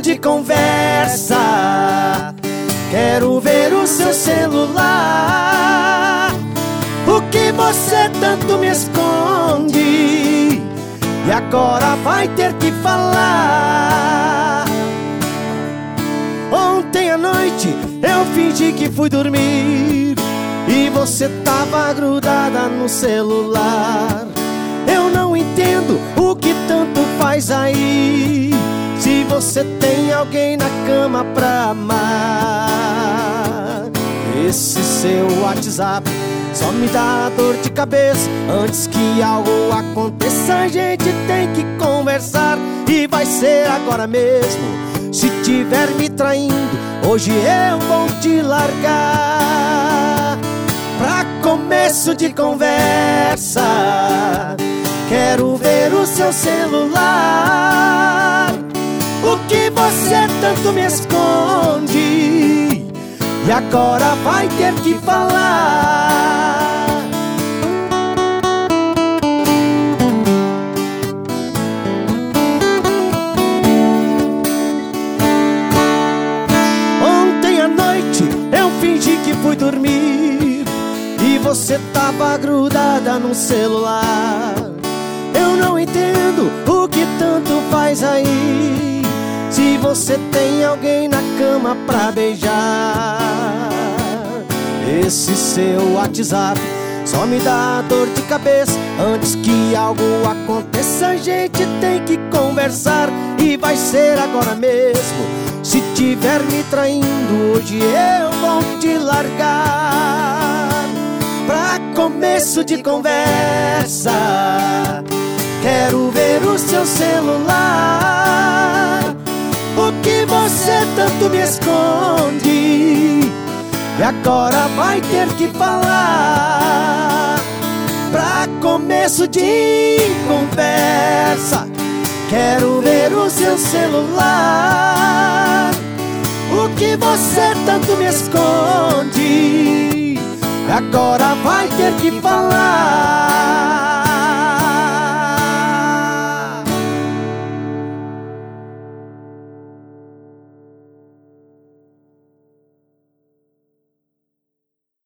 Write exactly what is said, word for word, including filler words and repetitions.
de conversa. Quero ver o seu celular. O que você tanto me esconde? E agora vai ter que falar. Ontem à noite eu fingi que fui dormir e você tava grudada no celular. Eu não entendo o que tanto faz aí, se você tem alguém na cama pra amar. Esse seu WhatsApp só me dá dor de cabeça. Antes que algo aconteça, a gente tem que conversar. E vai ser agora mesmo. Se tiver me traindo, hoje eu vou te largar. Pra começo de conversa, quero ver o seu celular. O que você tanto me esconde? E agora vai ter que falar. Ontem à noite eu fingi que fui dormir e você tava grudada no celular. Eu não entendo o que tanto faz aí, se você tem alguém na cama pra beijar. Esse seu WhatsApp só me dá dor de cabeça. Antes que algo aconteça, a gente tem que conversar. E vai ser agora mesmo. Se tiver me traindo, hoje eu vou te largar. Pra começo de conversa, quero ver o seu celular. O que você tanto me esconde? E agora vai ter que falar. Pra começo de conversa, quero ver o seu celular. O que você tanto me esconde? E agora vai ter que falar.